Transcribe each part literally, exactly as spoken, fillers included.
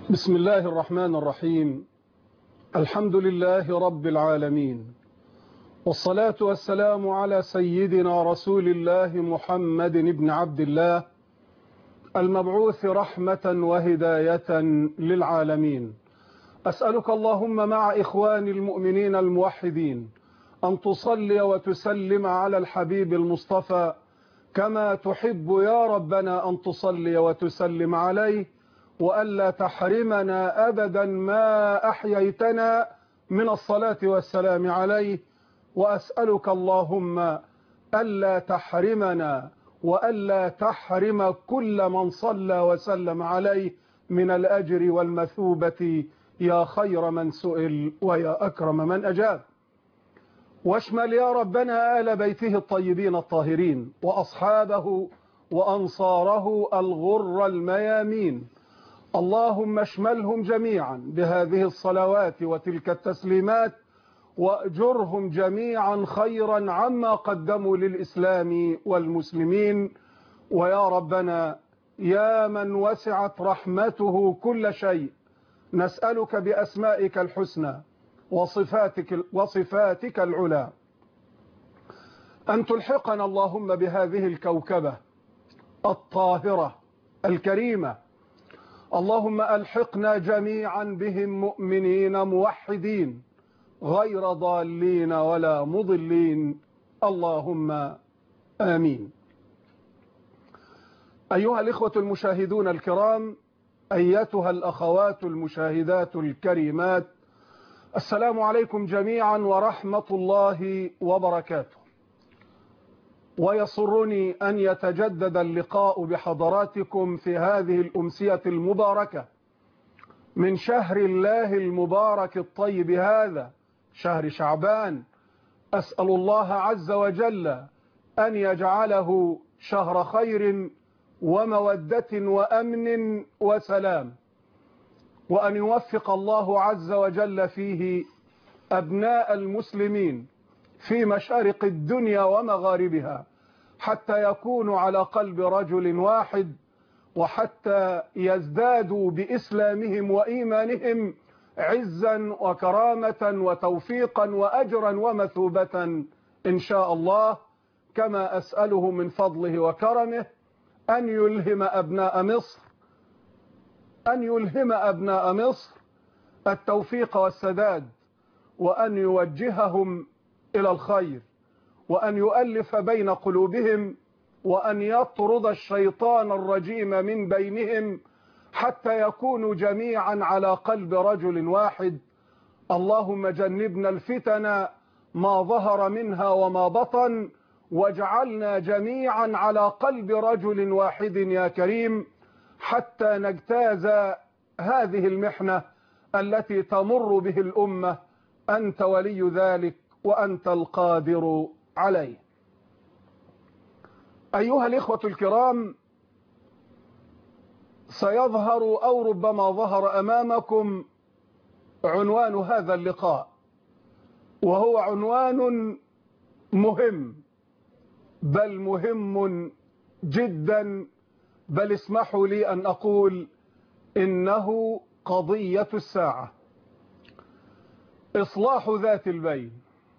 بسم الله الرحمن الرحيم. الحمد لله رب العالمين، والصلاة والسلام على سيدنا رسول الله محمد بن عبد الله المبعوث رحمة وهداية للعالمين. أسألك اللهم مع إخوان المؤمنين الموحدين أن تصلي وتسلم على الحبيب المصطفى كما تحب يا ربنا أن تصلي وتسلم عليه، وألا تحرمنا أبدا ما أحييتنا من الصلاة والسلام عليه. وأسألك اللهم ألا تحرمنا وألا تحرم كل من صلى وسلم عليه من الأجر والمثوبة يا خير من سئل ويا أكرم من أجاب. واشمل يا ربنا آل بيته الطيبين الطاهرين وأصحابه وأنصاره الغر الميامين، اللهم اشملهم جميعا بهذه الصلوات وتلك التسليمات، وأجرهم جميعا خيرا عما قدموا للإسلام والمسلمين. ويا ربنا يا من وسعت رحمته كل شيء، نسألك بأسمائك الحسنى وصفاتك, وصفاتك العلى أن تلحقنا اللهم بهذه الكوكبة الطاهرة الكريمة. اللهم ألحقنا جميعا بهم مؤمنين موحدين غير ضالين ولا مضلين، اللهم آمين. أيها الإخوة المشاهدون الكرام، أيتها الأخوات المشاهدات الكريمات، السلام عليكم جميعا ورحمة الله وبركاته. ويسرني أن يتجدد اللقاء بحضراتكم في هذه الأمسية المباركة من شهر الله المبارك الطيب هذا، شهر شعبان. أسأل الله عز وجل أن يجعله شهر خير ومودة وأمن وسلام، وأن يوفق الله عز وجل فيه أبناء المسلمين في مشارق الدنيا ومغاربها حتى يكونوا على قلب رجل واحد، وحتى يزدادوا بإسلامهم وإيمانهم عزا وكرامة وتوفيقا وأجرا ومثوبة إن شاء الله. كما أسأله من فضله وكرمه أن يلهم أبناء مصر أن يلهم أبناء مصر التوفيق والسداد، وأن يوجههم إلى الخير، وأن يؤلف بين قلوبهم، وأن يطرد الشيطان الرجيم من بينهم حتى يكونوا جميعا على قلب رجل واحد. اللهم جنبنا الفتن ما ظهر منها وما بطن، واجعلنا جميعا على قلب رجل واحد يا كريم حتى نجتاز هذه المحنة التي تمر به الأمة. أنت ولي ذلك وأنت القادر عليه. أيها الإخوة الكرام، سيظهر أو ربما ظهر أمامكم عنوان هذا اللقاء، وهو عنوان مهم، بل مهم جدا، بل اسمحوا لي أن أقول إنه قضية الساعة: إصلاح ذات البين.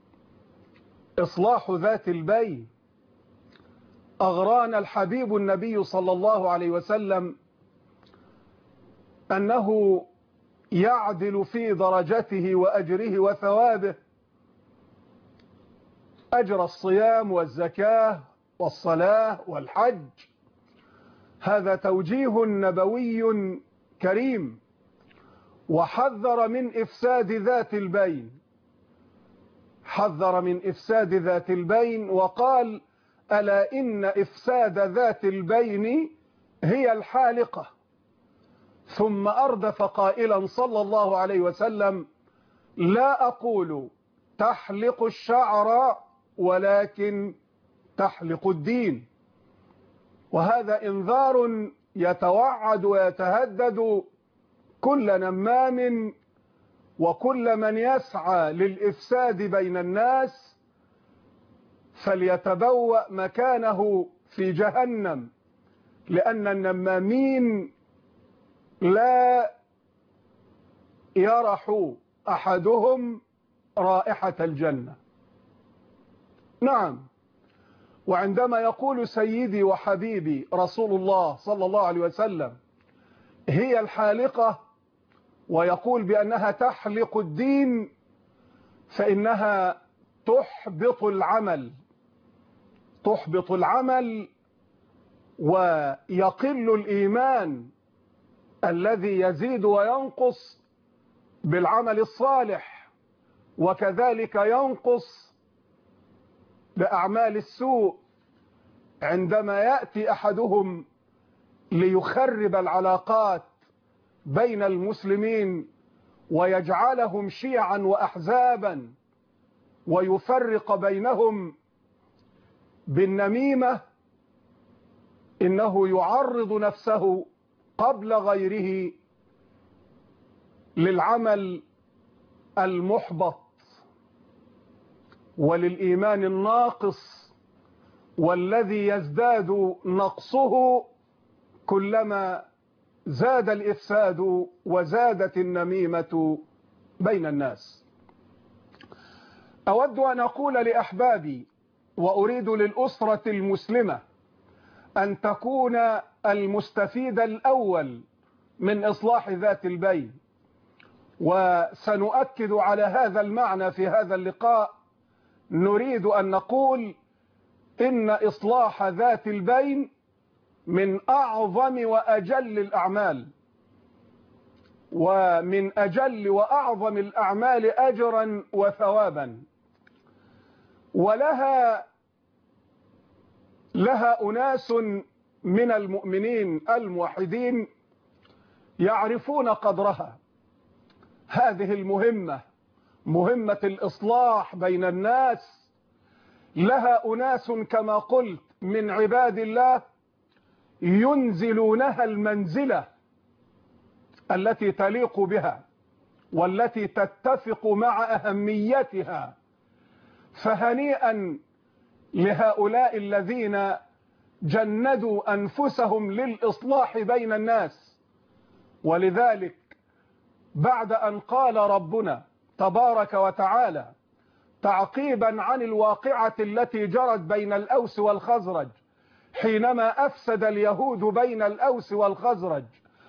إصلاح ذات البين. أغرانا الحبيب النبي صلى الله عليه وسلم أنه يعدل في درجته وأجره وثوابه أجر الصيام والزكاة والصلاة والحج. هذا توجيه نبوي كريم، وحذر من إفساد ذات البين، حذر من إفساد ذات البين وقال: ألا إن إفساد ذات البين هي الحالقة. ثم أردف قائلا صلى الله عليه وسلم: لا أقول تحلق الشعر ولكن تحلق الدين. وهذا إنذار يتوعد ويتهدد كل نمام وكل من يسعى للإفساد بين الناس، فليتبوأ مكانه في جهنم، لأن النمامين لا يرح أحدهم رائحة الجنة. نعم، وعندما يقول سيدي وحبيبي رسول الله صلى الله عليه وسلم هي الحالقة، ويقول بأنها تحلق الدين، فإنها تحبط العمل تحبط العمل ويقل الإيمان الذي يزيد وينقص بالعمل الصالح، وكذلك ينقص بأعمال السوء. عندما يأتي أحدهم ليخرب العلاقات بين المسلمين ويجعلهم شيعا وأحزابا ويفرق بينهم بالنميمة، إنه يعرض نفسه قبل غيره للعمل المحبط وللإيمان الناقص، والذي يزداد نقصه كلما زاد الإفساد وزادت النميمة بين الناس. أود أن أقول لأحبابي وأريد للأسرة المسلمة أن تكون المستفيد الأول من إصلاح ذات البين، وسنؤكد على هذا المعنى في هذا اللقاء. نريد أن نقول إن إصلاح ذات البين من أعظم وأجل الأعمال، ومن أجل وأعظم الأعمال أجرا وثوابا، ولها لها أناس من المؤمنين الموحدين يعرفون قدرها. هذه المهمة، مهمة الإصلاح بين الناس، لها أناس كما قلت من عباد الله ينزلونها المنزلة التي تليق بها والتي تتفق مع أهميتها. فهنيئا لهؤلاء الذين جندوا أنفسهم للإصلاح بين الناس. ولذلك بعد أن قال ربنا تبارك وتعالى تعقيبا عن الواقعة التي جرت بين الأوس والخزرج حينما أفسد اليهود بين الأوس والخزرج،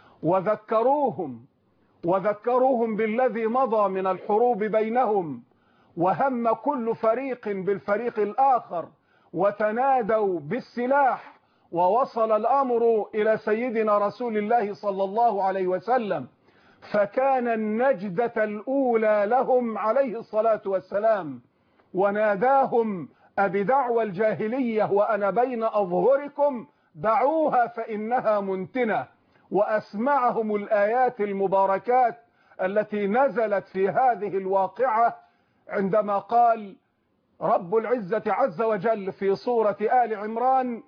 وذكروهم وذكروهم بالذي مضى من الحروب بينهم، وهم كل فريق بالفريق الآخر، وتنادوا بالسلاح، ووصل الأمر إلى سيدنا رسول الله صلى الله عليه وسلم، فكان النجدة الأولى لهم عليه الصلاة والسلام، وناداهم أبدعوى الجاهلية وأنا بين أظهركم دعوها فإنها منتنة، وأسمعهم الآيات المباركات التي نزلت في هذه الواقعة عندما قال رب العزة عز وجل في سورة آل عمران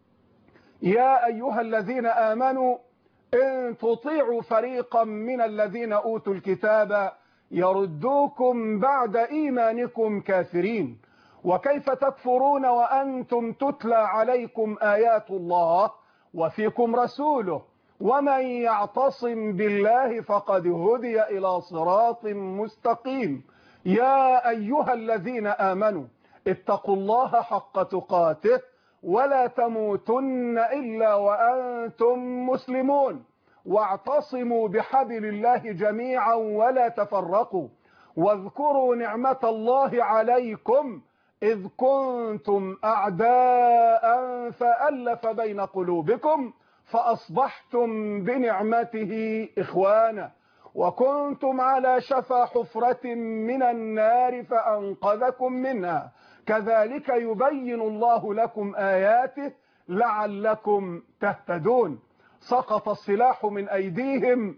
يا أيها الذين آمنوا إن تطيعوا فريقا من الذين أوتوا الكتاب يردوكم بعد إيمانكم كافرين وكيف تكفرون وأنتم تتلى عليكم آيات الله وفيكم رسوله ومن يعتصم بالله فقد هدي إلى صراط مستقيم يا أيها الذين آمنوا اتقوا الله حق تقاته ولا تموتن إلا وأنتم مسلمون واعتصموا بحبل الله جميعا ولا تفرقوا واذكروا نعمة الله عليكم إذ كنتم أعداء فألف بين قلوبكم فأصبحتم بنعمته إخوانا وكنتم على شفا حفرة من النار فأنقذكم منها كذلك يبين الله لكم آياته لعلكم تهتدون. سقط السلاح من أيديهم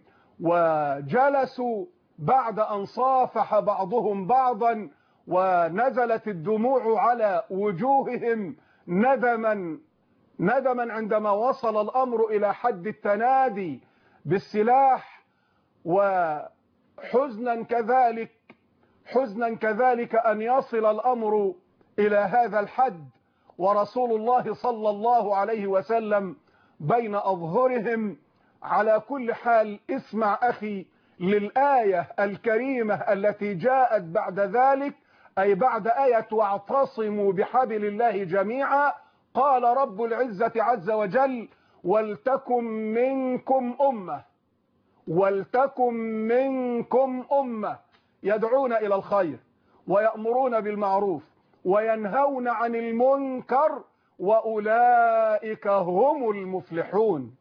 وجلسوا بعد أن صافح بعضهم بعضا ونزلت الدموع على وجوههم ندما ندما عندما وصل الأمر إلى حد التنادي بالسلاح، وحزنا كذلك حزنا كذلك أن يصل الأمر إلى هذا الحد ورسول الله صلى الله عليه وسلم بين أظهرهم. على كل حال اسمع أخي للآية الكريمة التي جاءت بعد ذلك، أي بعد آية واعتصموا بحبل الله جميعا، قال رب العزة عز وجل: ولتكن منكم أمة ولتكن منكم أمة يدعون إلى الخير ويأمرون بالمعروف وينهون عن المنكر وأولئك هم المفلحون.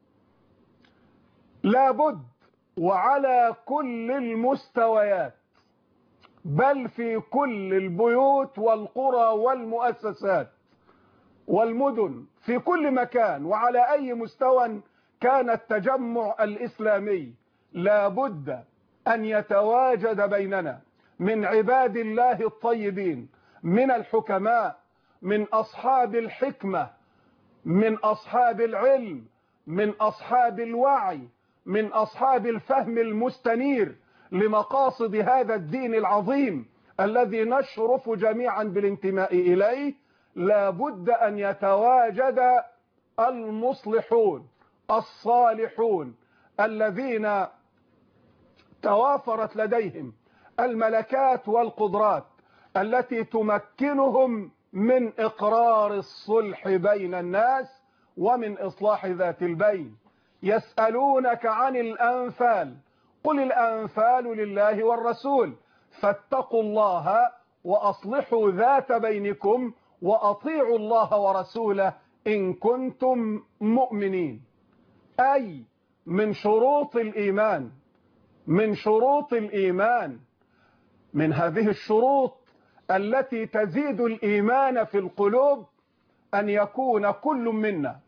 لابد وعلى كل المستويات، بل في كل البيوت والقرى والمؤسسات والمدن في كل مكان وعلى أي مستوى كان التجمع الإسلامي، لابد أن يتواجد بيننا من عباد الله الطيبين، من الحكماء، من أصحاب الحكمة، من أصحاب العلم، من أصحاب الوعي، من أصحاب الفهم المستنير لمقاصد هذا الدين العظيم الذي نشرف جميعا بالانتماء إليه. لابد أن يتواجد المصلحون الصالحون الذين توافرت لديهم الملكات والقدرات التي تمكنهم من إقرار الصلح بين الناس ومن إصلاح ذات البين. يسألونك عن الأنفال، قل الأنفال لله والرسول، فاتقوا الله وأصلحوا ذات بينكم وأطيعوا الله ورسوله إن كنتم مؤمنين. أي من شروط الإيمان من شروط الإيمان من هذه الشروط التي تزيد الإيمان في القلوب أن يكون كل منا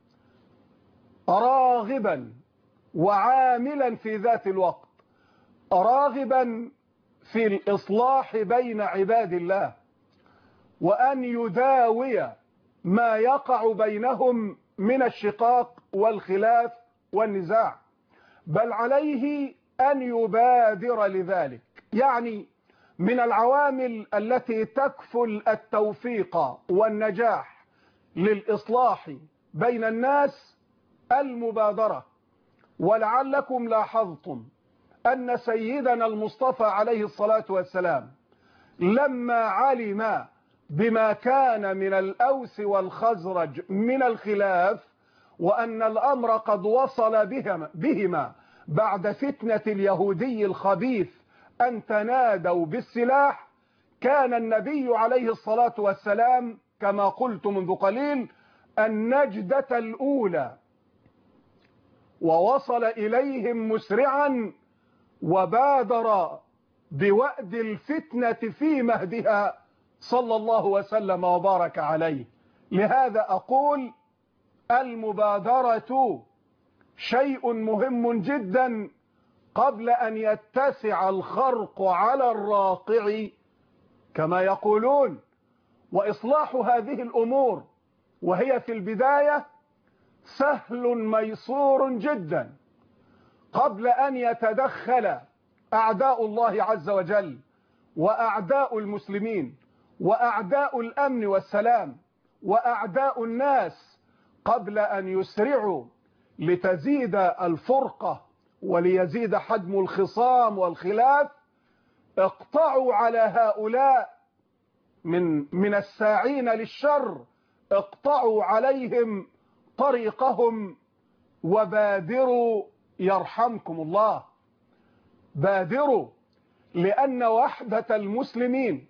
راغبا وعاملا في ذات الوقت، راغبا في الإصلاح بين عباد الله، وأن يداوي ما يقع بينهم من الشقاق والخلاف والنزاع، بل عليه أن يبادر لذلك. يعني من العوامل التي تكفل التوفيق والنجاح للإصلاح بين الناس المبادرة. ولعلكم لاحظتم أن سيدنا المصطفى عليه الصلاة والسلام لما علم بما كان من الأوس والخزرج من الخلاف، وأن الأمر قد وصل بهما, بهما بعد فتنة اليهودي الخبيث أن تنادوا بالسلاح، كان النبي عليه الصلاة والسلام كما قلت منذ قليل النجدة الأولى، ووصل إليهم مسرعا وبادر بوأد الفتنة في مهدها صلى الله وسلم وبارك عليه. لهذا أقول المبادرة شيء مهم جدا قبل أن يتسع الخرق على الراقع كما يقولون. وإصلاح هذه الأمور وهي في البداية سهل ميسور جدا قبل أن يتدخل أعداء الله عز وجل وأعداء المسلمين وأعداء الأمن والسلام وأعداء الناس، قبل أن يسرعوا لتزيد الفرقة وليزيد حجم الخصام والخلاف. اقطعوا على هؤلاء من من الساعين للشر، اقطعوا عليهم طريقهم وبادروا يرحمكم الله. بادروا، لأن وحدة المسلمين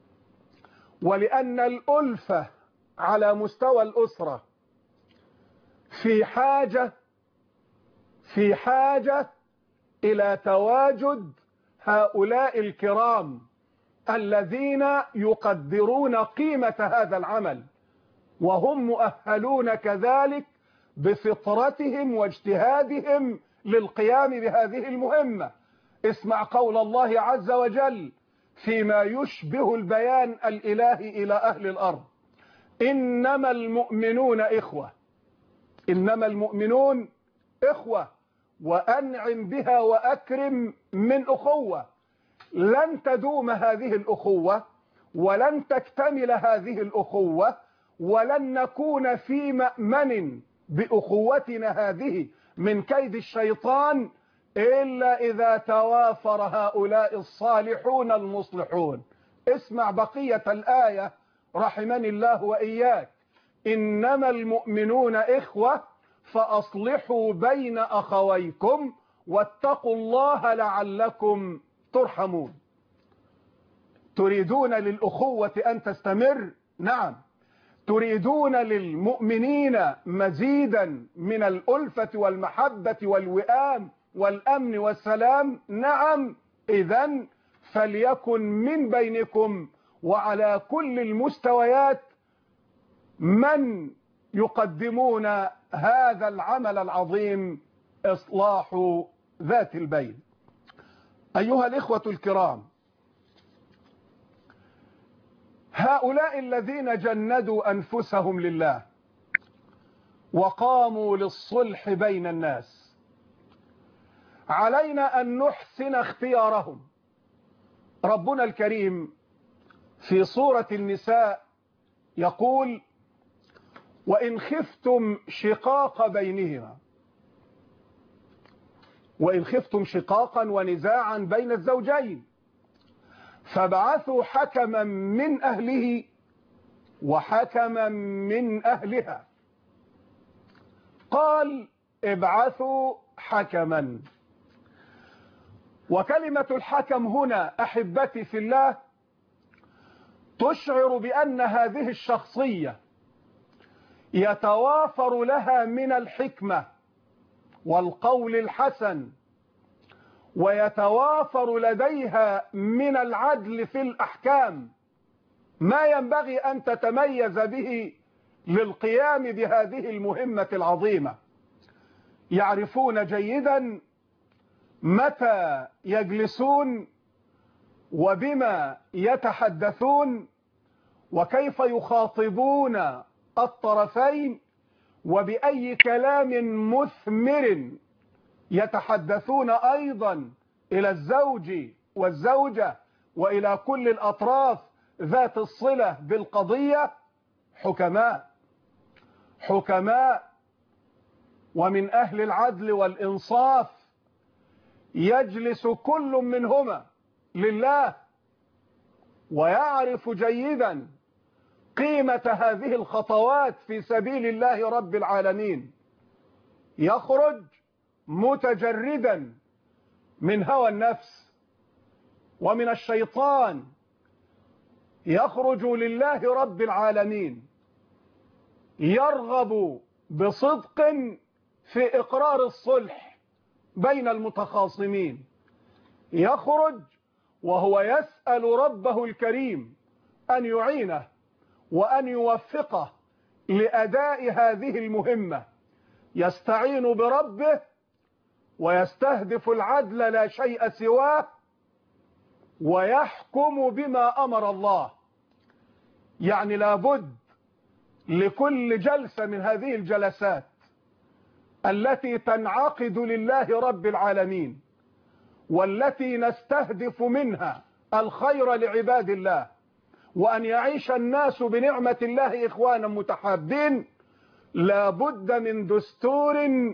ولأن الألفة على مستوى الأسرة في حاجة في حاجة إلى تواجد هؤلاء الكرام الذين يقدرون قيمة هذا العمل، وهم مؤهلون كذلك بفطرتهم واجتهادهم للقيام بهذه المهمة. اسمع قول الله عز وجل فيما يشبه البيان الإلهي إلى أهل الأرض: إنما المؤمنون إخوة. إنما المؤمنون إخوة، وأنعم بها وأكرم من أخوة. لن تدوم هذه الأخوة ولن تكتمل هذه الأخوة ولن نكون في مأمن بأخوتنا هذه من كيد الشيطان إلا إذا توافر هؤلاء الصالحون المصلحون. اسمع بقية الآية رحمني الله وإياك: إنما المؤمنون إخوة فأصلحوا بين أخويكم واتقوا الله لعلكم ترحمون. تريدون للأخوة أن تستمر؟ نعم. تريدون للمؤمنين مزيدا من الألفة والمحبة والوئام والأمن والسلام؟ نعم. إذن فليكن من بينكم وعلى كل المستويات من يقدمون هذا العمل العظيم، إصلاح ذات البين. أيها الإخوة الكرام، هؤلاء الذين جندوا أنفسهم لله وقاموا للصلح بين الناس علينا أن نحسن اختيارهم. ربنا الكريم في سورة النساء يقول: وإن خفتم شقاق بينهما، وإن خفتم شقاقا ونزاعا بين الزوجين فابعثوا حكما من أهله وحكما من أهلها. قال: ابعثوا حكما. وكلمة الحكم هنا أحبتي في الله تشعر بأن هذه الشخصية يتوافر لها من الحكمة والقول الحسن، ويتوافر لديها من العدل في الأحكام ما ينبغي أن تتميز به للقيام بهذه المهمة العظيمة. يعرفون جيدا متى يجلسون وبما يتحدثون وكيف يخاطبون الطرفين وبأي كلام مثمر يتحدثون أيضا إلى الزوج والزوجة وإلى كل الأطراف ذات الصلة بالقضية. حكماء حكماء ومن أهل العدل والإنصاف، يجلس كل منهما لله ويعرف جيدا قيمة هذه الخطوات في سبيل الله رب العالمين. يخرج متجردا من هوى النفس ومن الشيطان، يخرج لله رب العالمين، يرغب بصدق في إقرار الصلح بين المتخاصمين، يخرج وهو يسأل ربه الكريم أن يعينه وأن يوفقه لأداء هذه المهمة، يستعين بربه ويستهدف العدل لا شيء سواه ويحكم بما أمر الله. يعني لابد لكل جلسة من هذه الجلسات التي تنعقد لله رب العالمين والتي نستهدف منها الخير لعباد الله وأن يعيش الناس بنعمة الله إخوانا متحابين، لابد من دستور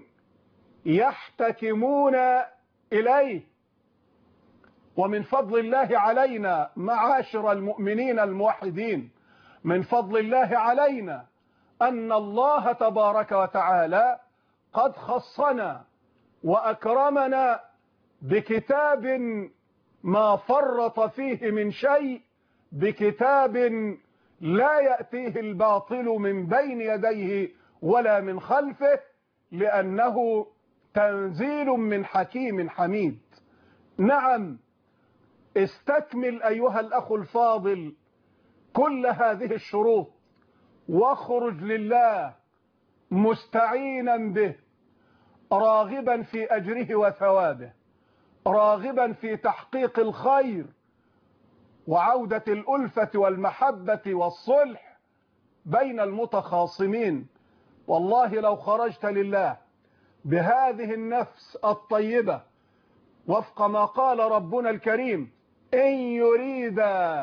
يحتكمون إليه. ومن فضل الله علينا معاشر المؤمنين الموحدين، من فضل الله علينا أن الله تبارك وتعالى قد خصنا وأكرمنا بكتاب ما فرط فيه من شيء، بكتاب لا يأتيه الباطل من بين يديه ولا من خلفه، لأنه تنزيل من حكيم حميد. نعم، استكمل أيها الأخ الفاضل كل هذه الشروط واخرج لله مستعينا به، راغبا في أجره وثوابه، راغبا في تحقيق الخير وعودة الألفة والمحبة والصلح بين المتخاصمين. والله لو خرجت لله بهذه النفس الطيبة وفق ما قال ربنا الكريم: إن يريد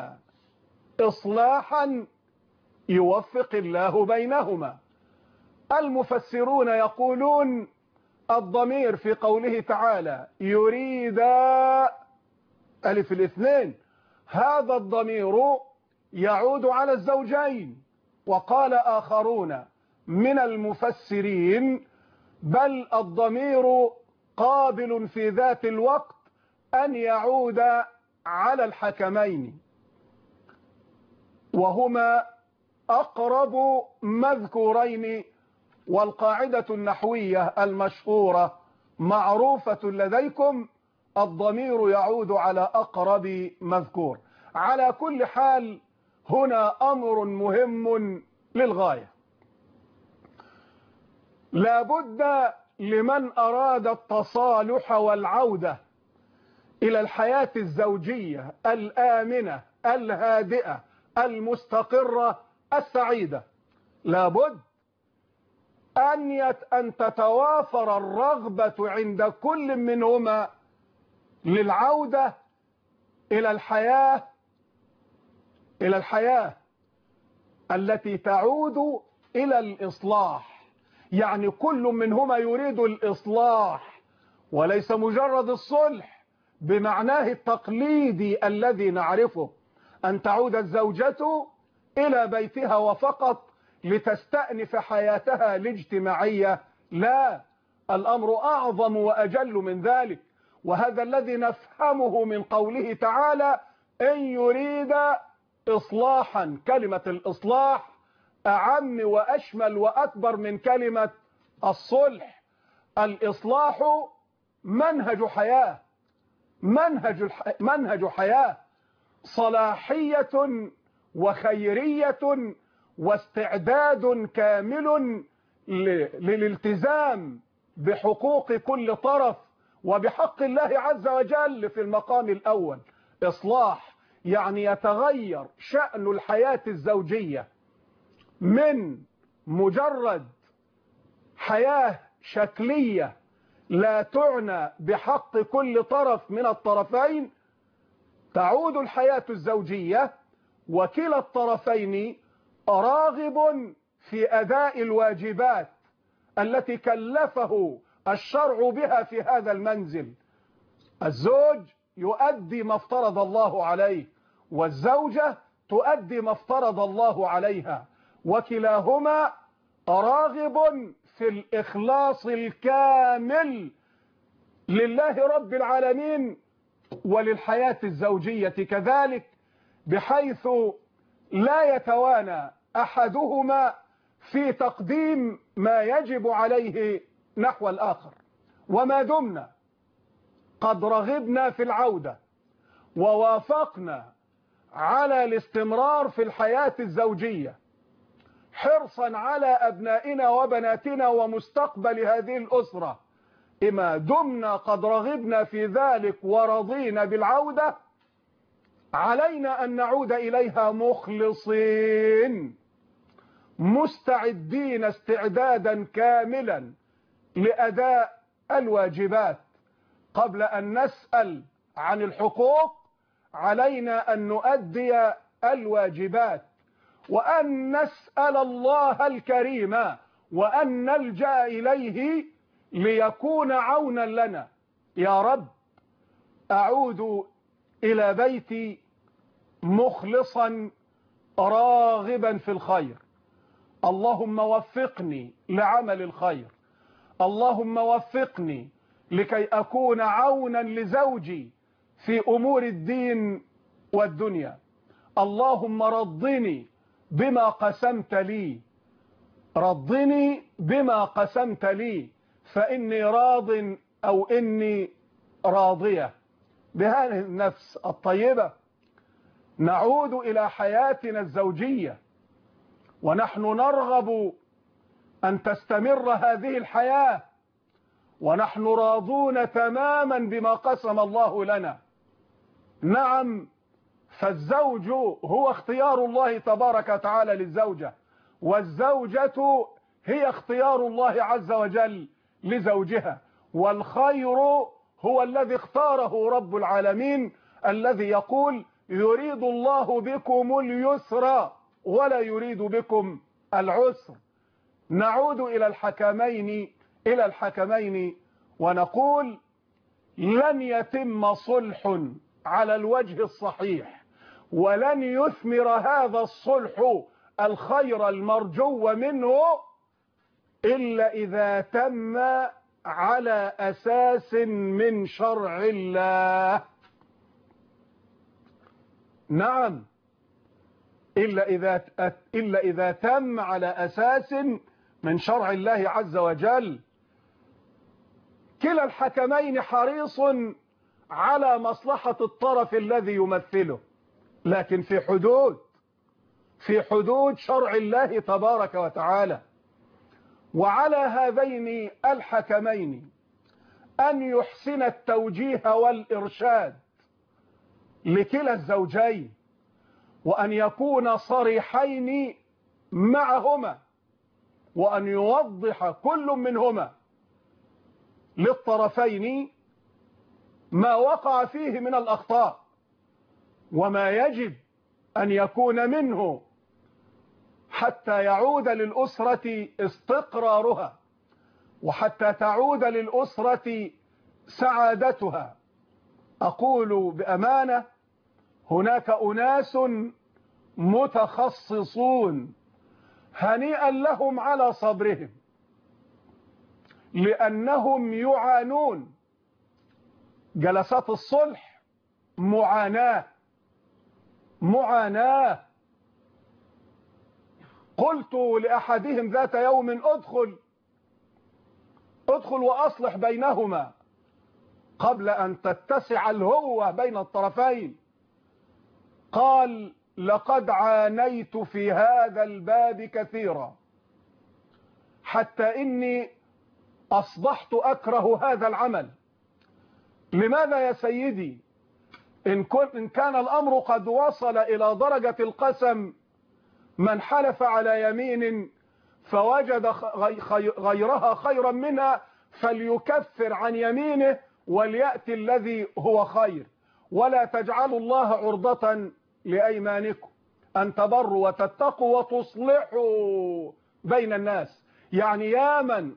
إصلاحا يوفق الله بينهما. المفسرون يقولون: الضمير في قوله تعالى يريد ألف الاثنين، هذا الضمير يعود على الزوجين. وقال آخرون من المفسرين بل الضمير قابل في ذات الوقت أن يعود على الحكمين، وهما أقرب مذكورين. والقاعدة النحوية المشهورة معروفة لديكم، الضمير يعود على أقرب مذكور. على كل حال هنا أمر مهم للغاية، لابد لمن أراد التصالح والعودة إلى الحياة الزوجية الآمنة الهادئة المستقرة السعيدة، لابد أن يت أن تتوافر الرغبة عند كل منهما للعودة إلى الحياة إلى الحياة التي تعود إلى الإصلاح. يعني كل منهما يريد الإصلاح وليس مجرد الصلح بمعناه التقليدي الذي نعرفه، أن تعود الزوجة إلى بيتها وفقط لتستأنف حياتها الاجتماعية. لا، الأمر أعظم وأجل من ذلك، وهذا الذي نفهمه من قوله تعالى إن يريد إصلاحا. كلمة الإصلاح أعم وأشمل وأكبر من كلمة الصلح. الإصلاح منهج حياة، منهج منهج حياة، صلاحية وخيرية واستعداد كامل للالتزام بحقوق كل طرف وبحق الله عز وجل في المقام الأول. إصلاح يعني يتغير شأن الحياة الزوجية من مجرد حياة شكلية لا تعنى بحق كل طرف من الطرفين، تعود الحياة الزوجية وكلا الطرفين راغب في أداء الواجبات التي كلفه الشرع بها في هذا المنزل. الزوج يؤدي ما افترض الله عليه، والزوجة تؤدي ما افترض الله عليها، وكلاهما راغب في الإخلاص الكامل لله رب العالمين وللحياة الزوجية كذلك، بحيث لا يتوانى أحدهما في تقديم ما يجب عليه نحو الآخر. وما دمنا قد رغبنا في العودة ووافقنا على الاستمرار في الحياة الزوجية حرصا على أبنائنا وبناتنا ومستقبل هذه الأسرة، إما دمنا قد رغبنا في ذلك ورضينا بالعودة، علينا أن نعود إليها مخلصين مستعدين استعدادا كاملا لأداء الواجبات. قبل أن نسأل عن الحقوق علينا أن نؤدي الواجبات، وأن نسأل الله الكريم وأن نلجأ إليه ليكون عونا لنا. يا رب أعود إلى بيتي مخلصا راغبا في الخير، اللهم وفقني لعمل الخير، اللهم وفقني لكي أكون عونا لزوجي في أمور الدين والدنيا، اللهم رضني بما قسمت لي، رضني بما قسمت لي فإني راض أو إني راضية. بهذه النفس الطيبة نعود إلى حياتنا الزوجية، ونحن نرغب أن تستمر هذه الحياة، ونحن راضون تماما بما قسم الله لنا. نعم، فالزوج هو اختيار الله تبارك وتعالى للزوجة، والزوجة هي اختيار الله عز وجل لزوجها، والخير هو الذي اختاره رب العالمين، الذي يقول يريد الله بكم اليسر ولا يريد بكم العسر. نعود إلى الحكمين إلى الحكمين ونقول لن يتم صلح على الوجه الصحيح ولن يثمر هذا الصلح الخير المرجو منه إلا إذا تم على أساس من شرع الله. نعم، إلا إذا إلا إذا تم على أساس من شرع الله عز وجل. كلا الحكمين حريص على مصلحة الطرف الذي يمثله، لكن في حدود في حدود شرع الله تبارك وتعالى. وعلى هذين الحكمين أن يحسن التوجيه والإرشاد لكلا الزوجين، وأن يكون صريحين معهما، وأن يوضح كل منهما للطرفين ما وقع فيه من الأخطاء وما يجب أن يكون منه حتى يعود للأسرة استقرارها، وحتى تعود للأسرة سعادتها. أقول بأمانة هناك أناس متخصصون هنيئا لهم على صبرهم، لأنهم يعانون. جلسات الصلح معاناة معاناة. قلت لأحدهم ذات يوم ادخل ادخل وأصلح بينهما قبل أن تتسع الهوة بين الطرفين. قال لقد عانيت في هذا الباب كثيرا حتى إني أصبحت أكره هذا العمل. لماذا يا سيدي؟ إن, إن كان الأمر قد وصل إلى درجة القسم، من حلف على يمين فوجد غيرها خيرا منها فليكفر عن يمينه وليأتي الذي هو خير، ولا تجعلوا الله عرضة لأيمانكم أن تبروا وتتقوا وتصلحوا بين الناس. يعني يا من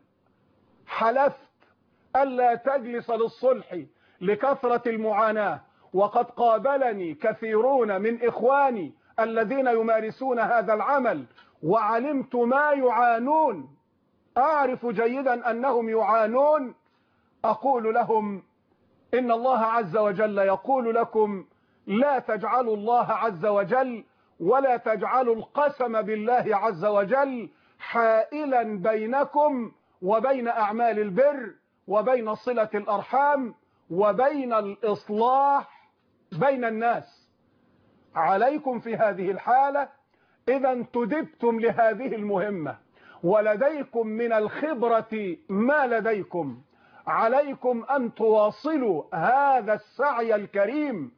حلفت ألا تجلس للصلح لكثرة المعاناة، وقد قابلني كثيرون من إخواني الذين يمارسون هذا العمل وعلمت ما يعانون، أعرف جيدا أنهم يعانون. أقول لهم إن الله عز وجل يقول لكم لا تجعلوا الله عز وجل ولا تجعلوا القسم بالله عز وجل حائلا بينكم وبين أعمال البر وبين صلة الأرحام وبين الإصلاح بين الناس. عليكم في هذه الحالة إذا انتدبتم لهذه المهمة ولديكم من الخبرة ما لديكم، عليكم أن تواصلوا هذا السعي الكريم،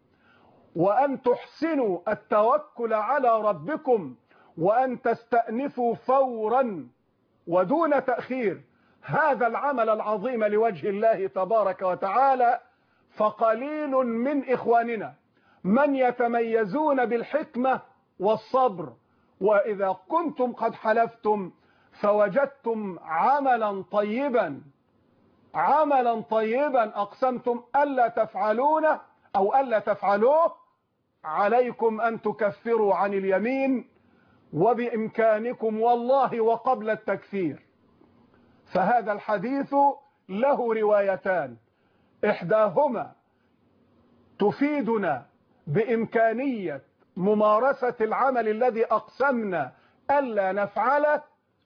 وأن تحسنوا التوكل على ربكم، وأن تستأنفوا فورا ودون تأخير هذا العمل العظيم لوجه الله تبارك وتعالى. فقليل من إخواننا من يتميزون بالحكمة والصبر، وإذا كنتم قد حلفتم فوجدتم عملا طيبا عملا طيبا أقسمتم ألا تفعلونه أو ألا تفعلوه، عليكم أن تكفروا عن اليمين وبإمكانكم والله وقبل التكفير. فهذا الحديث له روايتان، إحداهما تفيدنا بإمكانية ممارسة العمل الذي أقسمنا ألا نفعله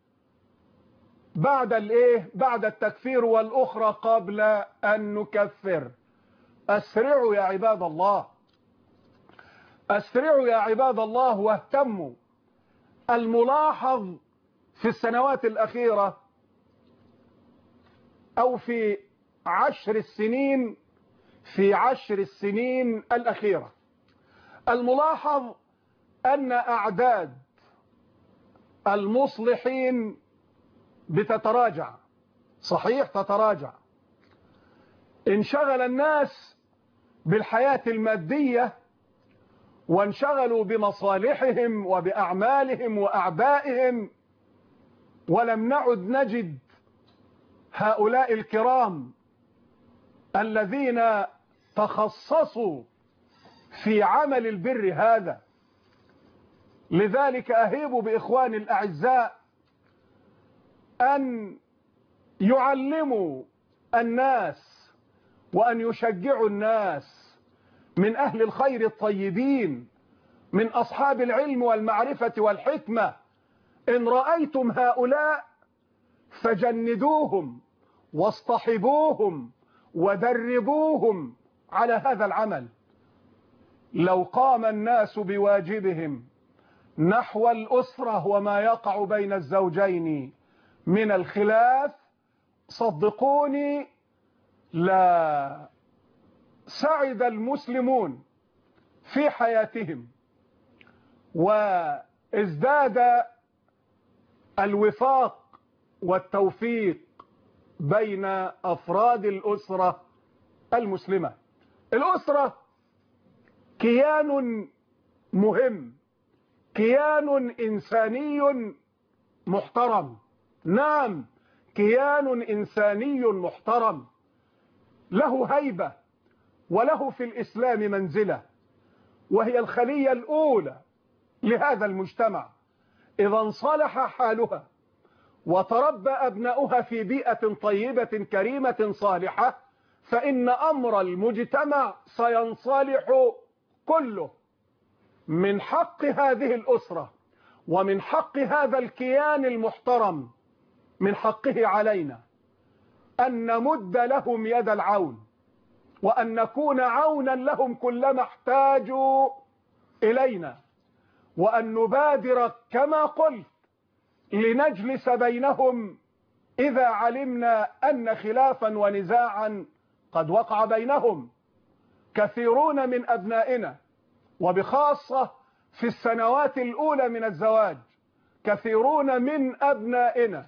بعد الإيه؟ بعد التكفير، والأخرى قبل أن نكفر. أسرعوا يا عباد الله، أسرعوا يا عباد الله واهتموا. الملاحظ في السنوات الأخيرة أو في عشر السنين في عشر السنين الأخيرة، الملاحظ أن أعداد المصلحين بتتراجع. صحيح تتراجع. انشغل الناس بالحياة المادية وانشغلوا بمصالحهم وبأعمالهم وأعبائهم، ولم نعد نجد هؤلاء الكرام الذين تخصصوا في عمل البر هذا. لذلك أهيب بإخواني الأعزاء أن يعلموا الناس وأن يشجعوا الناس من أهل الخير الطيبين، من أصحاب العلم والمعرفة والحكمة. إن رأيتم هؤلاء فجندوهم واصطحبوهم ودربوهم على هذا العمل. لو قام الناس بواجبهم نحو الأسرة وما يقع بين الزوجين من الخلاف، صدقوني لا سعد المسلمون في حياتهم وازداد الوفاق والتوفيق بين أفراد الأسرة المسلمة. الأسرة كيان مهم، كيان إنساني محترم. نعم، كيان إنساني محترم، له هيبة وله في الإسلام منزلة، وهي الخلية الأولى لهذا المجتمع. إذا انصلح حالها وتربى أبناؤها في بيئة طيبة كريمة صالحة، فإن أمر المجتمع سينصلح كله. من حق هذه الأسرة ومن حق هذا الكيان المحترم، من حقه علينا أن نمد لهم يد العون، وأن نكون عونا لهم كلما احتاجوا إلينا، وأن نبادر كما قلت لنجلس بينهم إذا علمنا أن خلافا ونزاعا قد وقع بينهم. كثيرون من أبنائنا وبخاصة في السنوات الأولى من الزواج، كثيرون من أبنائنا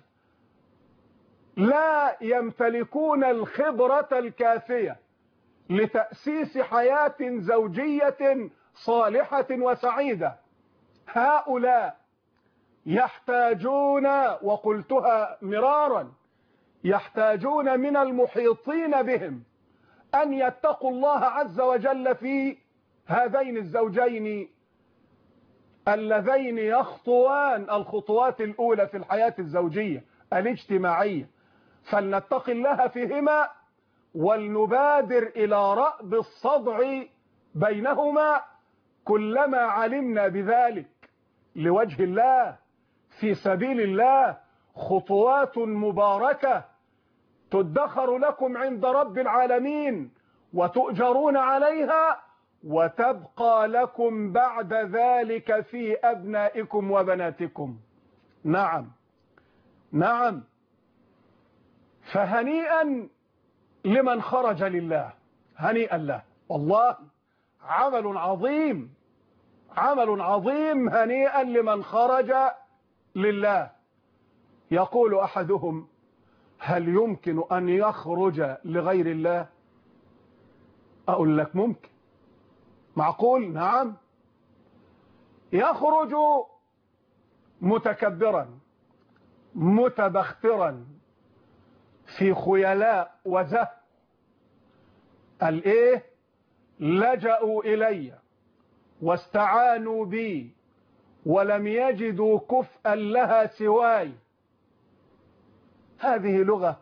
لا يمتلكون الخبرة الكافية لتأسيس حياة زوجية صالحة وسعيدة. هؤلاء يحتاجون، وقلتها مرارا، يحتاجون من المحيطين بهم أن يتقوا الله عز وجل في هذين الزوجين اللذين يخطوان الخطوات الأولى في الحياة الزوجية الاجتماعية. فلنتق الله فيهما ولنبادر إلى رأب الصدع بينهما كلما علمنا بذلك لوجه الله في سبيل الله. خطوات مباركة تدخر لكم عند رب العالمين وتؤجرون عليها، وتبقى لكم بعد ذلك في أبنائكم وبناتكم. نعم نعم، فهنيئا لمن خرج لله، هنيئا له، والله عمل عظيم، عمل عظيم، هنيئا لمن خرج لله. يقول أحدهم: هل يمكن أن يخرج لغير الله؟ أقول لك ممكن. معقول؟ نعم. يخرج متكبرا متبخترا في خيلاء وزه، الإيه؟ لجأوا إلي واستعانوا بي ولم يجدوا كفءا لها سواي. هذه لغة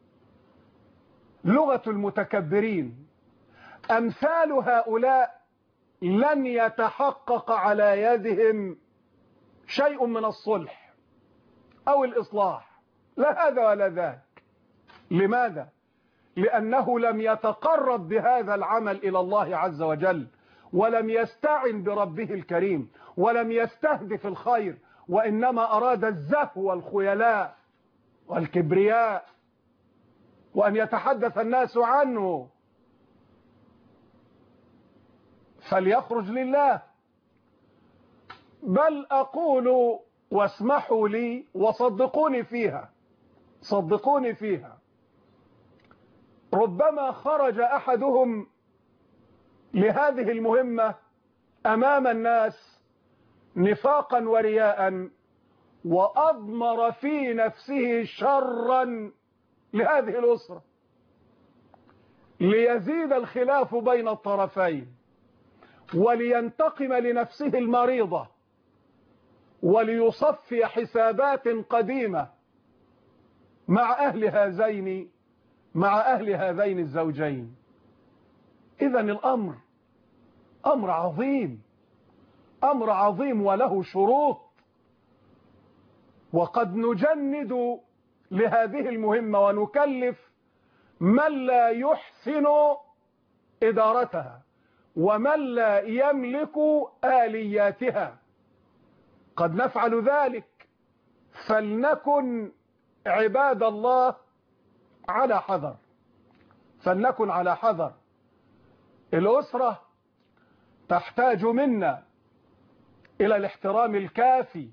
لغة المتكبرين. أمثال هؤلاء لن يتحقق على يدهم شيء من الصلح أو الإصلاح، لا هذا ولا ذاك. لماذا؟ لأنه لم يتقرب بهذا العمل إلى الله عز وجل، ولم يستعن بربه الكريم، ولم يستهدف الخير، وإنما أراد الزهو والخيلاء والكبرياء وأن يتحدث الناس عنه. فليخرج لله. بل أقول واسمحوا لي وصدقوني فيها، صدقوني فيها، ربما خرج أحدهم لهذه المهمة أمام الناس نفاقا ورياء، وأضمر في نفسه شرا لهذه الأسرة ليزيد الخلاف بين الطرفين ولينتقم لنفسه المريضة وليصفي حسابات قديمة مع أهل هذين مع أهل هذين الزوجين. إذن الأمر أمر عظيم، أمر عظيم وله شروط، وقد نجند لهذه المهمة ونكلف من لا يحسن إدارتها ومن لا يملك آلياتها. قد نفعل ذلك، فلنكن عباد الله على حذر، فلنكن على حذر. الأسرة تحتاج منا إلى الاحترام الكافي.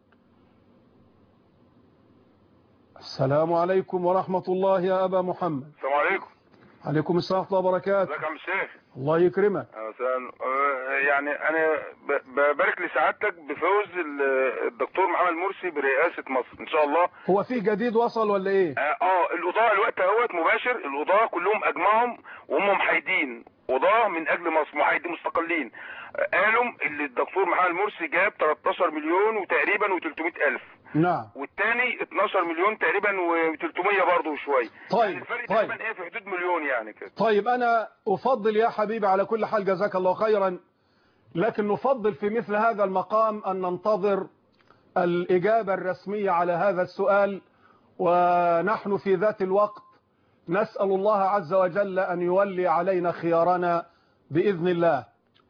السلام عليكم ورحمة الله يا أبا محمد. السلام عليكم. عليكم السلام ورحمة الله وبركاته. ازيك يا عم الشيخ؟ الله يكرمك. يعني انا ببارك لسعادتك بفوز الدكتور محمد مرسي برئاسة مصر ان شاء الله. هو في جديد وصل ولا ايه؟ اه القضاة الوقت اهوت مباشر، القضاة كلهم اجمعهم وهم محايدين، قضاة من اجل مصر محايدين مستقلين. قالوا اللي الدكتور محمد مرسي جاب تلتاشر مليون وتقريبا وتلتمية الف. نعم. والتاني اتناشر مليون تقريبا وتلتمية برضه وشويه. طيب يعني الفرق طيب. تقريبا ايه في حدود مليون يعني كده. طيب انا افضل يا حبيبي على كل حال جزاك الله خيرا، لكن نفضل في مثل هذا المقام ان ننتظر الاجابة الرسمية على هذا السؤال، ونحن في ذات الوقت نسأل الله عز وجل ان يولي علينا خيارنا باذن الله.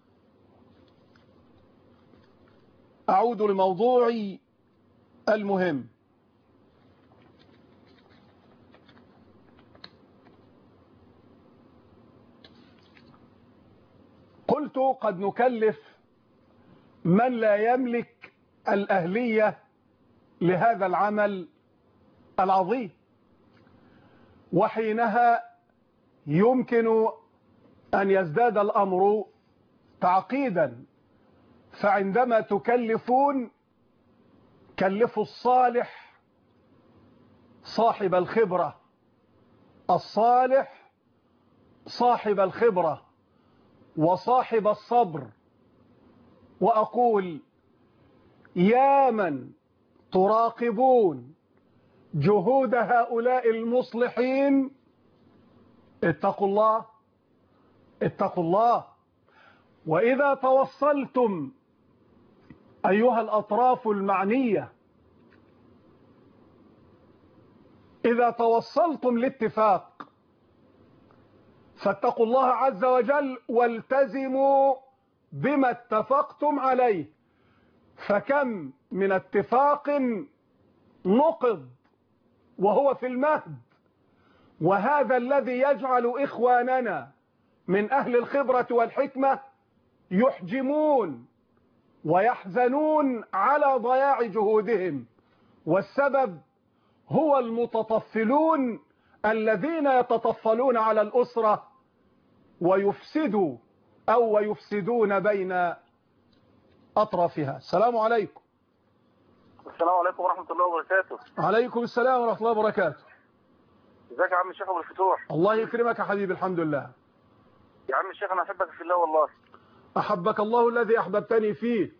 اعود لموضوعي المهم. قلت قد نكلف من لا يملك الأهلية لهذا العمل العظيم، وحينها يمكن أن يزداد الأمر تعقيدا. فعندما تكلفون كلفوا الصالح صاحب الخبرة، الصالح صاحب الخبرة وصاحب الصبر. وأقول يا من تراقبون جهود هؤلاء المصلحين، اتقوا الله اتقوا الله. وإذا توصلتم أيها الأطراف المعنية، إذا توصلتم لاتفاق فاتقوا الله عز وجل والتزموا بما اتفقتم عليه. فكم من اتفاق نقض وهو في المهد، وهذا الذي يجعل إخواننا من أهل الخبرة والحكمة يحجمون ويحزنون على ضياع جهودهم، والسبب هو المتطفلون الذين يتطفلون على الأسرة ويفسدوا أو ويفسدون بين أطرافها. السلام عليكم. السلام عليكم ورحمة الله وبركاته. عليكم السلام ورحمة الله وبركاته. ازيك يا عم الشيخ أبو الفتوح؟ الله يكرمك يا حبيبي. الحمد لله يا عم الشيخ، أنا أحبك في الله والله. أحبك الله الذي أحببتني فيه.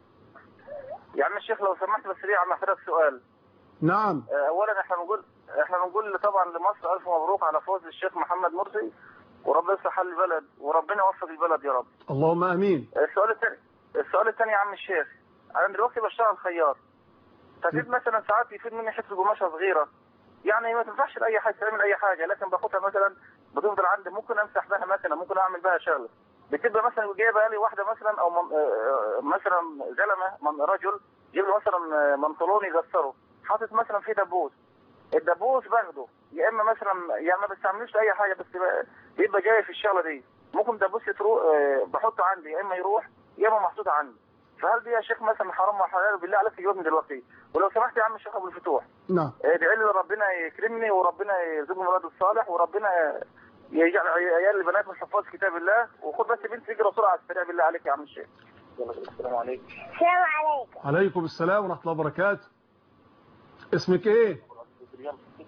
يا عم الشيخ لو سمحت بس ليه عم أحتاج سؤال. نعم. أولا احنا بنقول احنا بنقول طبعا لمصر ألف مبروك على فوز الشيخ محمد مرسي، وربنا يصلح حال البلد وربنا يوفق البلد يا رب. اللهم امين. السؤال الثاني السؤال الثاني يا عم الشيخ، انا دلوقتي بشتغل خياط، فجيت مثلا ساعات يفيد مني حته قماشه صغيره، يعني ما تنفعش لاي حاجه تعمل اي حاجه، لكن باخدها مثلا بتفضل عندي، ممكن امسح بها مكنه، ممكن اعمل بها شغله، بتبقى مثلا جايبه لي واحده مثلا او من مثلا زلمه من رجل جيب له مثلا منطلون يقصره، حاطط مثلا فيه دبوس، الدبوس باخده يا اما مثلا يعني ما بستعملوش لاي حاجه، بس بيبقى جاي في الشغله دي، ممكن دبوس يتروح بحطه عندي يا اما يروح يا اما محطوط عندي، فهل دي يا شيخ مثلا حرام وحلال؟ بالله عليك جاوبني دلوقتي، ولو سمحت يا عم الشيخ ابو الفتوح. نعم. ادعي لي ربنا يكرمني وربنا يرزقني ولد الصالح، وربنا يجعل عيال البنات من حفاظ كتاب الله، وخد بس بنتي تقرا بسرعه على السريع بالله عليك يا عم الشيخ. السلام عليكم. السلام عليكم. عليكم السلام ورحمه الله وبركاته. اسمك ايه؟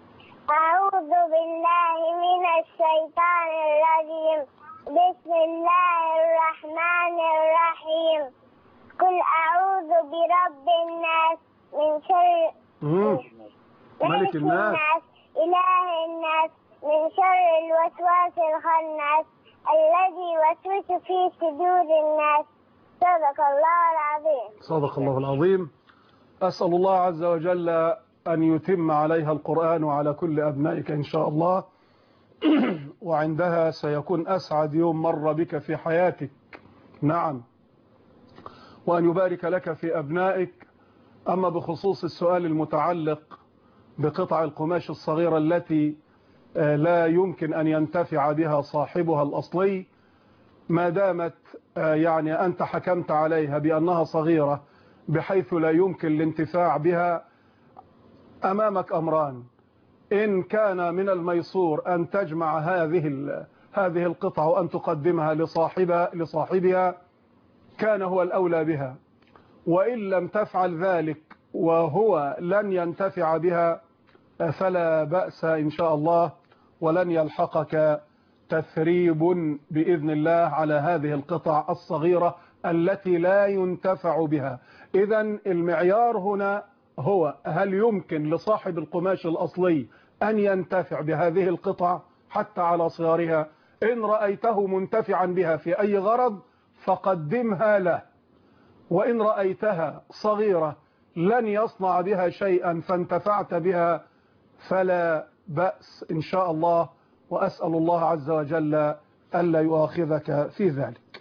أعوذ بالله من الشيطان الرجيم. بسم الله الرحمن الرحيم. قل أعوذ برب الناس من شر ملك الناس إله الناس من شر الوسواس الخناس الذي يوسوس في صدور الناس. صدق الله العظيم. صدق الله العظيم. أسأل الله عز وجل أن يتم عليها القرآن وعلى كل أبنائك إن شاء الله، وعندها سيكون أسعد يوم مر بك في حياتك. نعم، وأن يبارك لك في أبنائك. أما بخصوص السؤال المتعلق بقطع القماش الصغيرة التي لا يمكن أن ينتفع بها صاحبها الأصلي، ما دامت يعني أنت حكمت عليها بأنها صغيرة بحيث لا يمكن الانتفاع بها، أمامك أمران. إن كان من الميسور أن تجمع هذه هذه القطع وأن تقدمها لصاحبها لصاحبها كان هو الأولى بها، وإن لم تفعل ذلك وهو لن ينتفع بها فلا بأس إن شاء الله، ولن يلحقك تثريب بإذن الله على هذه القطع الصغيرة التي لا ينتفع بها. إذن المعيار هنا هو هل يمكن لصاحب القماش الأصلي أن ينتفع بهذه القطع حتى على صغارها. إن رأيته منتفعا بها في أي غرض فقدمها له، وإن رأيتها صغيرة لن يصنع بها شيئا فانتفعت بها فلا بأس إن شاء الله، وأسأل الله عز وجل ألا يؤاخذك في ذلك.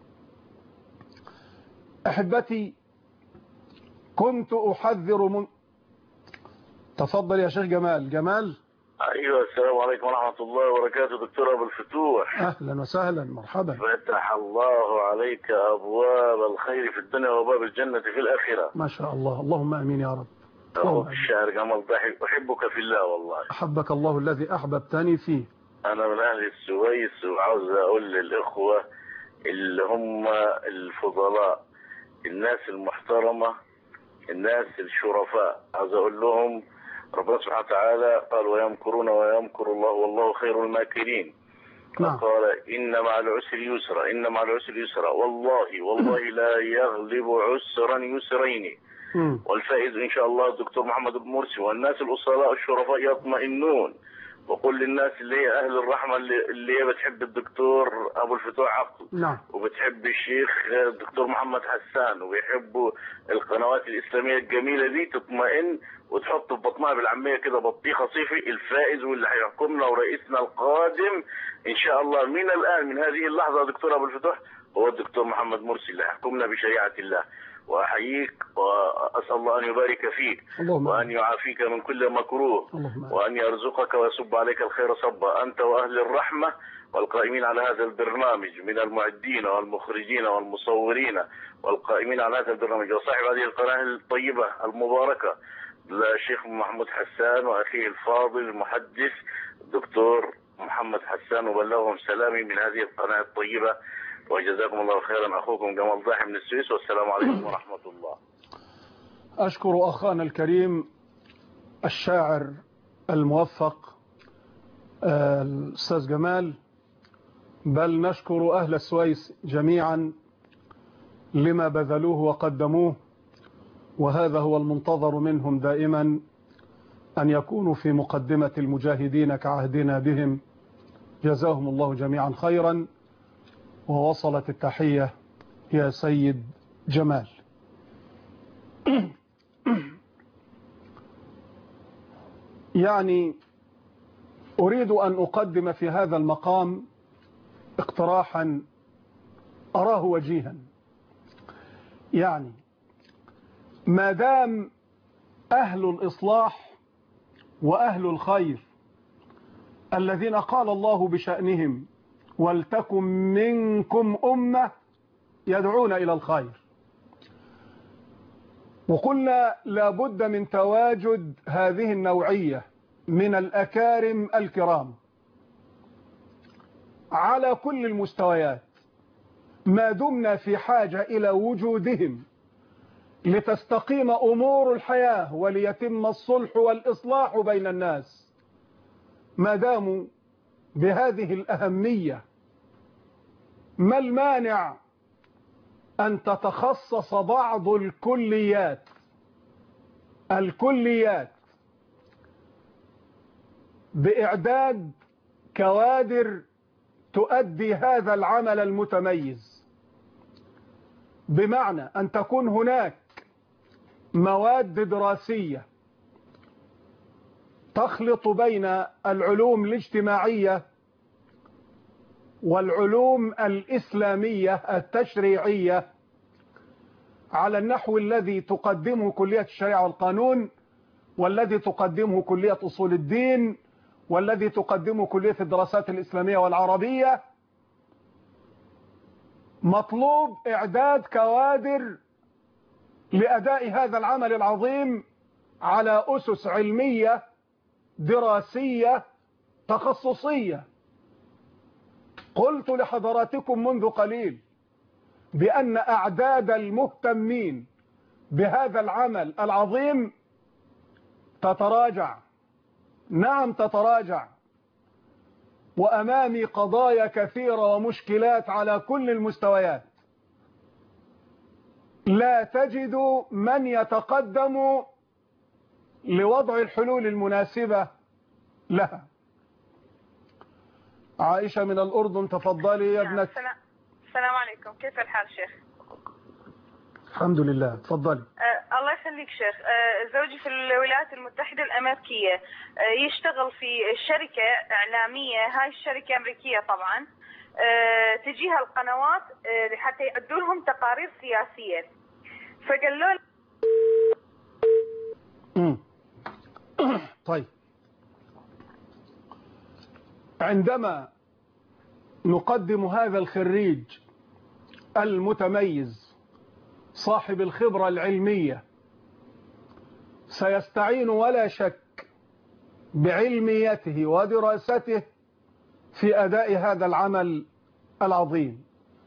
أحبتي، كنت أحذر من تفضل يا شيخ جمال. جمال. أيوة، السلام عليكم ورحمة الله وبركاته. دكتور أبو الفتوح، أهلا وسهلا، مرحبا. فتح الله عليك أبواب الخير في الدنيا وباب الجنة في الآخرة. ما شاء الله، اللهم أمين يا رب. أخوك الشاعر جمال ضحك، أحبك في الله والله. أحبك الله الذي أحببتني فيه. أنا من أهل السويس، وعاوز أقول للإخوة اللي هم الفضلاء، الناس المحترمة، الناس الشرفاء، عاوز أقول لهم ربنا سبحانه وتعالى قال ويمكرون ويمكر الله والله خير الماكرين. نعم. قال إن مع العسر يسرا، إن مع العسر يسرا، والله والله لا يغلب عسرا يسرين. م. والفائز إن شاء الله الدكتور محمد بن مرسي، والناس الأصلاء الشرفاء يطمئنون. وقل للناس اللي هي أهل الرحمة اللي هي بتحب الدكتور أبو الفتوح عقل، نعم، وبتحب الشيخ الدكتور محمد حسان، وبيحبوا القنوات الإسلامية الجميلة دي، تطمئن وتحط في بطنها بالعامية كده بطيخة صيفي. الفائز واللي هيحكمنا ورئيسنا القادم إن شاء الله من الآن من هذه اللحظة دكتور أبو الفتوح هو الدكتور محمد مرسي اللي هيحكمنا بشريعة الله. وأحييك وأسأل الله أن يبارك فيك وأن يعافيك من كل مكروه وأن يرزقك ويصب عليك الخير صبا، أنت وأهل الرحمة والقائمين على هذا البرنامج من المعدين والمخرجين والمصورين والقائمين على هذا البرنامج، وصاحب هذه القناة الطيبة المباركة الشيخ محمود حسان وأخيه الفاضل المحدث الدكتور محمد حسان، وبلغهم سلامي من هذه القناة الطيبة، وجزاكم الله خيرا. أخوكم جمال ضاحي من السويس، والسلام عليكم ورحمة الله. أشكر أخانا الكريم الشاعر الموفق الأستاذ جمال، بل نشكر أهل السويس جميعا لما بذلوه وقدموه، وهذا هو المنتظر منهم دائما، أن يكونوا في مقدمة المجاهدين كعهدنا بهم. جزاهم الله جميعا خيرا، ووصلت التحية يا سيد جمال. يعني أريد أن أقدم في هذا المقام اقتراحا أراه وجيها. يعني ما دام أهل الإصلاح وأهل الخير الذين قال الله بشأنهم ولتكن منكم أمة يدعون إلى الخير، وقلنا لابد من تواجد هذه النوعية من الأكارم الكرام على كل المستويات، ما دمنا في حاجة إلى وجودهم لتستقيم أمور الحياة وليتم الصلح والإصلاح بين الناس. ما داموا بهذه الأهمية، ما المانع أن تتخصص بعض الكليات الكليات بإعداد كوادر تؤدي هذا العمل المتميز، بمعنى أن تكون هناك مواد دراسية تخلط بين العلوم الاجتماعية والعلوم الإسلامية التشريعية على النحو الذي تقدمه كلية الشريعة والقانون، والذي تقدمه كلية أصول الدين، والذي تقدمه كلية الدراسات الإسلامية والعربية. مطلوب إعداد كوادر لأداء هذا العمل العظيم على أسس علمية دراسية تخصصية. قلت لحضراتكم منذ قليل بأن أعداد المهتمين بهذا العمل العظيم تتراجع، نعم تتراجع، وأمامي قضايا كثيرة ومشكلات على كل المستويات، لا تجد من يتقدم لوضع الحلول المناسبة لها. عائشة من الأردن، تفضلي يا ابنة. السلام عليكم، كيف الحال شيخ؟ الحمد لله، تفضلي. آه الله يخليك شيخ. آه زوجي في الولايات المتحدة الأمريكية، آه يشتغل في شركة إعلامية، هاي الشركة أمريكية طبعا. آه تجيها القنوات آه حتى يعدوا لهم تقارير سياسية، فقالوا له طيب، عندما نقدم هذا الخريج المتميز صاحب الخبرة العلمية، سيستعين ولا شك بعلميته ودراسته في أداء هذا العمل العظيم.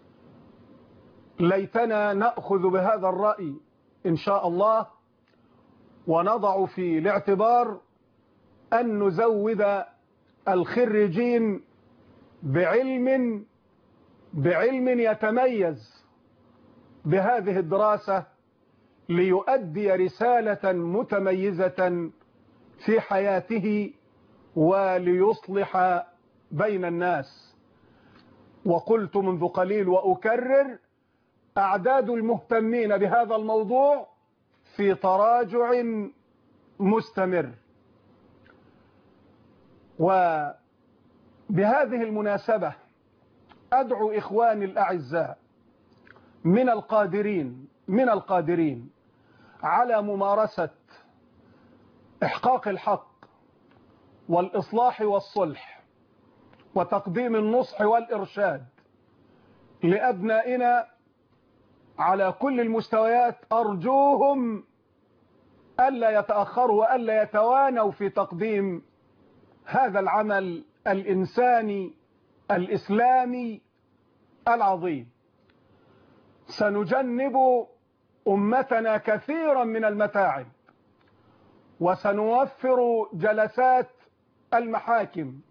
ليتنا نأخذ بهذا الرأي إن شاء الله، ونضع في الاعتبار أن نزود الخريجين بعلم بعلم يتميز بهذه الدراسة ليؤدي رسالة متميزة في حياته وليصلح بين الناس. وقلت منذ قليل وأكرر، أعداد المهتمين بهذا الموضوع في تراجع مستمر. وبهذه المناسبة أدعو إخواني الأعزاء من القادرين من القادرين على ممارسة إحقاق الحق والإصلاح والصلح وتقديم النصح والإرشاد لأبنائنا على كل المستويات. أرجوهم ألا يتأخروا وألا يتوانوا في تقديم هذا العمل الإنساني الإسلامي العظيم. سنجنب أمتنا كثيرا من المتاعب، وسنوفر جلسات المحاكم،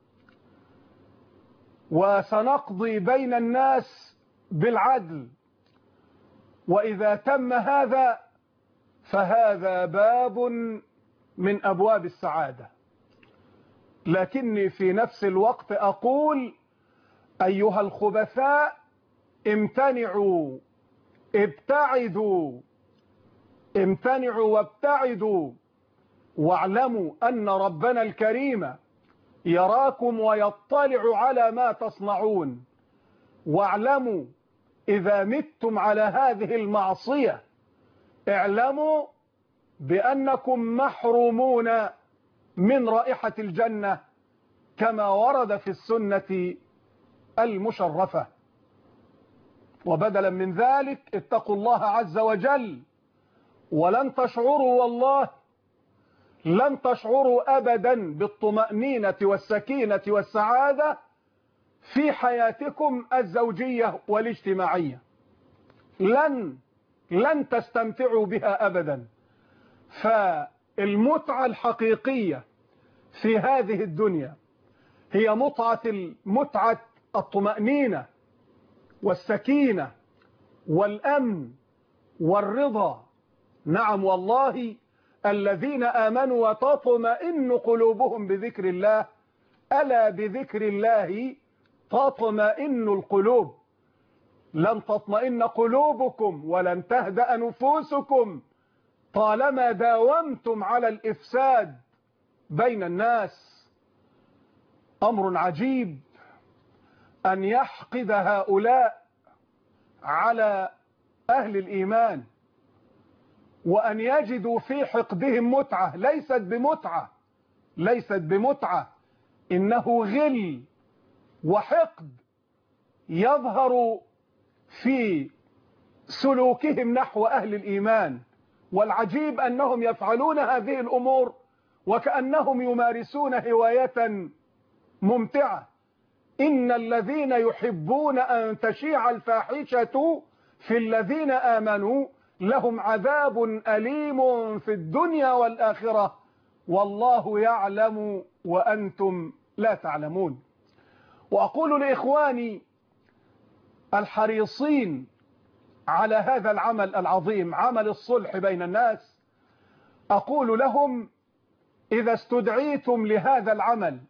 وسنقضي بين الناس بالعدل. وإذا تم هذا فهذا باب من أبواب السعادة. لكني في نفس الوقت أقول أيها الخبثاء، امتنعوا ابتعدوا امتنعوا وابتعدوا، واعلموا أن ربنا الكريم يراكم ويطلع على ما تصنعون. واعلموا إذا متم على هذه المعصية اعلموا بأنكم محرومون من رائحة الجنة كما ورد في السنة المشرفة. وبدلا من ذلك اتقوا الله عز وجل، ولن تشعروا والله لن تشعروا أبدا بالطمأنينة والسكينة والسعادة في حياتكم الزوجية والاجتماعية. لن لن تستمتعوا بها أبدا. فالمتعة الحقيقية في هذه الدنيا هي متعة متعة الطمأنينة والسكينة والأمن والرضا. نعم والله، الذين آمنوا وتطمئن قلوبهم بذكر الله، ألا بذكر الله تطمئن القلوب. لن تطمئن قلوبكم ولن تهدأ نفوسكم طالما داومتم على الإفساد بين الناس. أمر عجيب أن يحقد هؤلاء على أهل الإيمان، وأن يجدوا في حقدهم متعة. ليست بمتعة ليست بمتعة إنه غل وحقد يظهر في سلوكهم نحو أهل الإيمان. والعجيب أنهم يفعلون هذه الأمور وكأنهم يمارسون هواية ممتعة. إن الذين يحبون أن تشيع الفاحشة في الذين آمنوا لهم عذاب أليم في الدنيا والآخرة والله يعلم وأنتم لا تعلمون. وأقول لإخواني الحريصين على هذا العمل العظيم، عمل الصلح بين الناس، أقول لهم: إذا استدعيتم لهذا العمل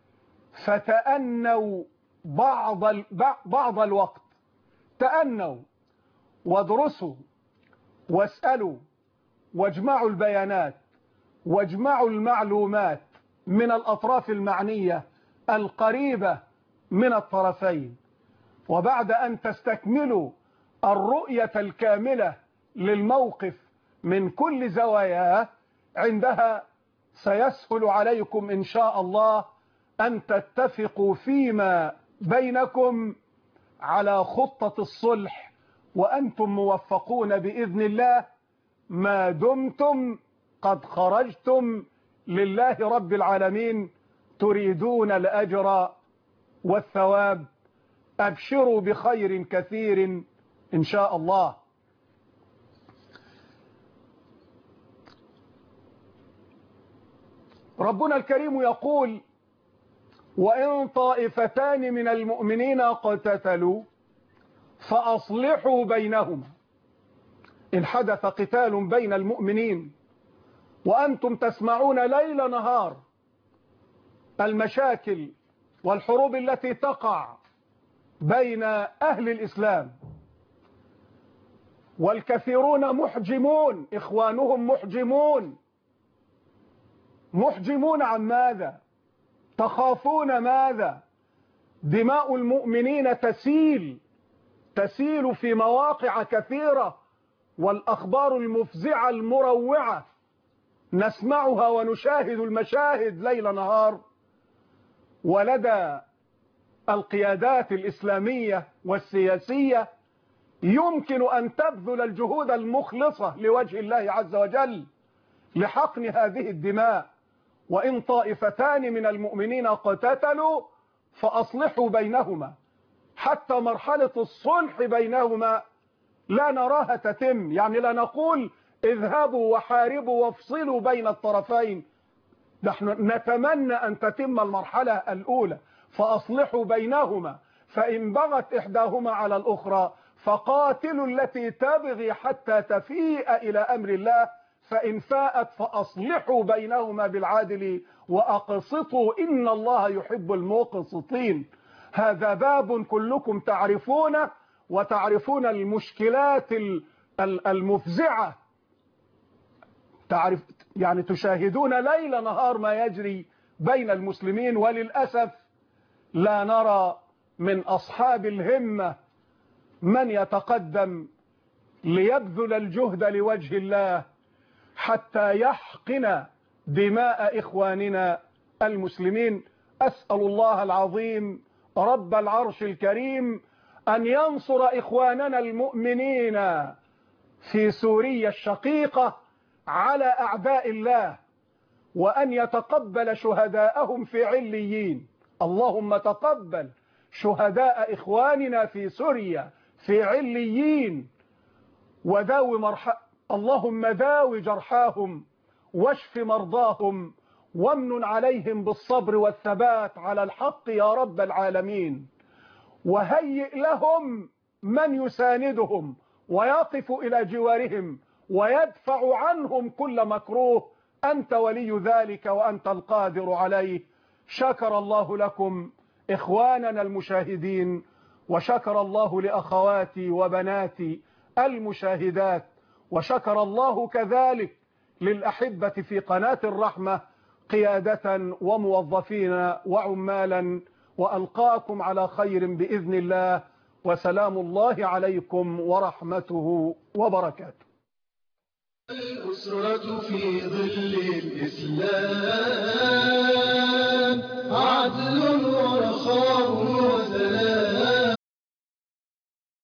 فتأنوا بعض بعض الوقت، تأنوا وادرسوا واسألوا واجمعوا البيانات واجمعوا المعلومات من الأطراف المعنية القريبة من الطرفين. وبعد أن تستكملوا الرؤية الكاملة للموقف من كل زواياه، عندها سيسهل عليكم إن شاء الله أن تتفقوا فيما بينكم على خطة الصلح، وأنتم موفقون بإذن الله ما دمتم قد خرجتم لله رب العالمين تريدون الأجر والثواب. أبشروا بخير كثير إن شاء الله. ربنا الكريم يقول: وإن طائفتان من المؤمنين اقتتلوا فأصلحوا بينهما. إن حدث قتال بين المؤمنين وأنتم تسمعون ليل نهار المشاكل والحروب التي تقع بين أهل الإسلام، والكثيرون محجمون، إخوانهم محجمون. محجمون عن ماذا؟ تخافون ماذا؟ دماء المؤمنين تسيل تسيل في مواقع كثيرة، والأخبار المفزعة المروعة نسمعها ونشاهد المشاهد ليل نهار. ولدى القيادات الإسلامية والسياسية يمكن أن تبذل الجهود المخلصة لوجه الله عز وجل لحقن هذه الدماء. وإن طائفتان من المؤمنين اقتتلوا فأصلحوا بينهما. حتى مرحلة الصلح بينهما لا نراها تتم، يعني لا نقول اذهبوا وحاربوا وافصلوا بين الطرفين. نحن نتمنى أن تتم المرحلة الأولى، فأصلحوا بينهما، فإن بغت إحداهما على الأخرى فقاتلوا التي تبغي حتى تفيء إلى أمر الله، فإن فاءت فأصلحوا بينهما بالعدل وأقسطوا إن الله يحب المقسطين. هذا باب كلكم تعرفونه، وتعرفون المشكلات المفزعة، تعرف يعني تشاهدون ليل نهار ما يجري بين المسلمين. وللأسف لا نرى من أصحاب الهمة من يتقدم ليبذل الجهد لوجه الله حتى يحقن دماء إخواننا المسلمين. أسأل الله العظيم رب العرش الكريم أن ينصر إخواننا المؤمنين في سوريا الشقيقة على أعداء الله، وأن يتقبل شهداءهم في عليين. اللهم تقبل شهداء إخواننا في سوريا في عليين، وداو مرح... اللهم داو جرحاهم واشف مرضاهم وامن عليهم بالصبر والثبات على الحق يا رب العالمين، وهيئ لهم من يساندهم ويقف إلى جوارهم ويدفع عنهم كل مكروه، أنت ولي ذلك وأنت القادر عليه. شكر الله لكم إخواننا المشاهدين، وشكر الله لأخواتي وبناتي المشاهدات، وشكر الله كذلك للأحبة في قناة الرحمة قيادة وموظفين وعمالا، وألقاكم على خير بإذن الله، وسلام الله عليكم ورحمته وبركاته. الأسرة في ظل الإسلام عدل ورخاء